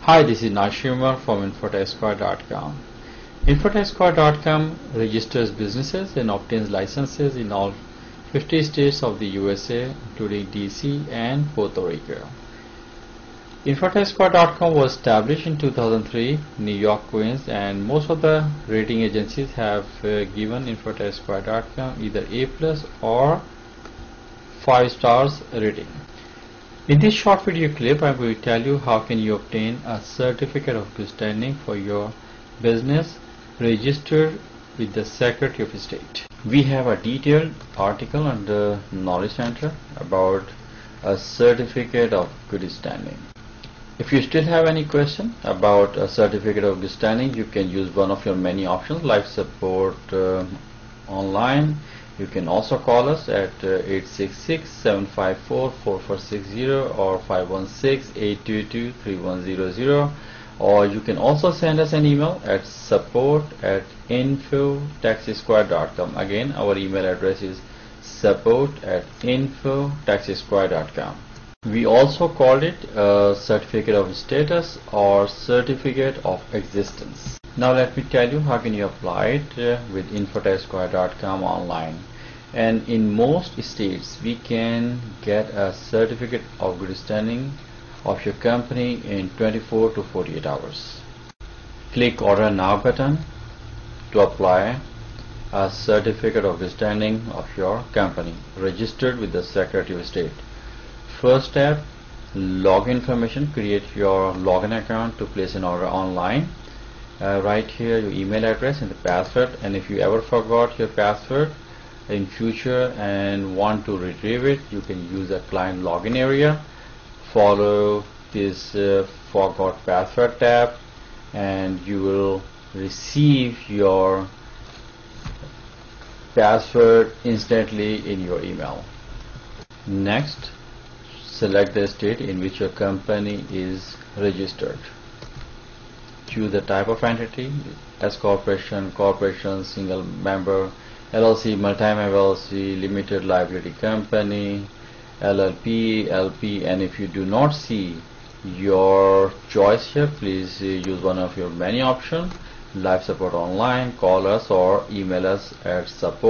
Hi, this is Nashimar from InfoTechSquare.com. InfoTechSquare.com registers businesses and obtains licenses in all 50 states of the USA, including DC and Puerto Rico. InfoTechSquare.com was established in 2003, New York, Queens, and most of the rating agencies have given InfoTechSquare.com either A+ or 5 stars rating. In this short video clip, I'm going to tell you how can you obtain a certificate of good standing for your business registered with the Secretary of State. We have a detailed article on the Knowledge Center about a certificate of good standing. If you still have any question about a certificate of good standing, you can use one of your many options like support online. You can also call us at 866-754-4460 or 516-822-3100, or you can also send us an email at support@infotechsquare.com. Again, our email address is support@infotechsquare.com. We also called it a certificate of status or certificate of existence. Now let me tell you how can you apply it with InfoTechSquare.com online. And in most states we can get a certificate of good standing of your company in 24 to 48 hours. Click Order Now button to apply a certificate of good standing of your company registered with the Secretary of State. First step, login information. Create your login account to place an order online. Write here your email address and the password, and if you ever forgot your password in future and want to retrieve it, you can use a client login area. Follow this forgot password tab and you will receive your password instantly in your email. Next, select the state in which your company is registered. Choose the type of entity: S corporation, corporation, single member, LLC, multi-member LLC, limited liability company, LLP, LP. And if you do not see your choice here, please use one of your many options: live support online, call us or email us at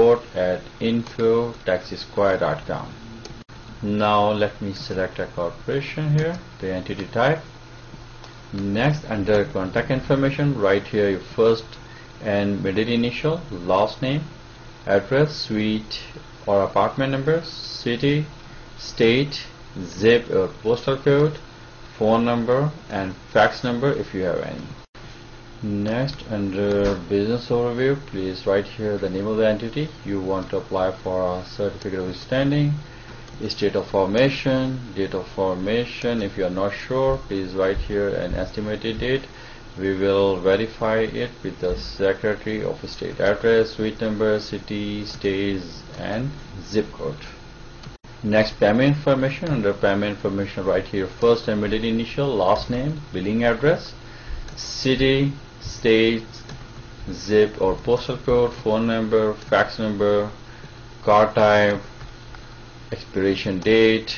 support@infotechsquare.com. Now let me select a corporation here, the entity type. Next, under contact information, write here your first and middle initial, last name, address, suite or apartment number, city, state, zip or postal code, phone number and fax number if you have any. Next, under business overview, please write here the name of the entity you want to apply for a certificate of standing, state of formation, date of formation. If you are not sure, please write here an estimated date. We will verify it with the Secretary of State. Address, suite number, city, states and zip code. Next, payment information. Under payment information, write here first and middle initial, last name, billing address, city, state, zip or postal code, phone number, fax number, card type, expiration date,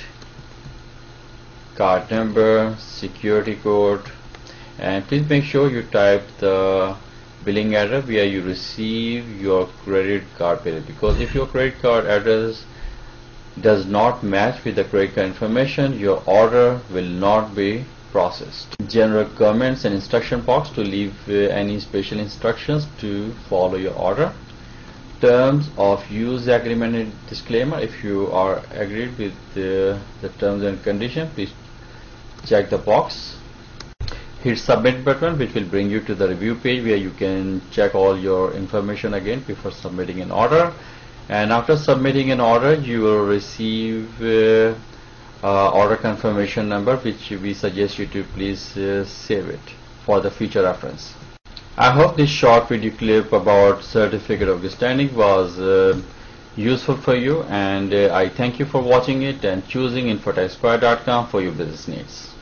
card number, security code, and please make sure you type the billing address where you receive your credit card bill, because if your credit card address does not match with the credit card information, your order will not be processed. General comments and instruction box to leave any special instructions to follow your order. Terms of use agreement and disclaimer. If you are agreed with the terms and conditions, please check the box. Hit submit button, which will bring you to the review page where you can check all your information again before submitting an order. And after submitting an order, you will receive order confirmation number, which we suggest you to please save it for the future reference. I hope this short video clip about certificate of good standing was useful for you, and I thank you for watching it and choosing InfoTechSquare.com for your business needs.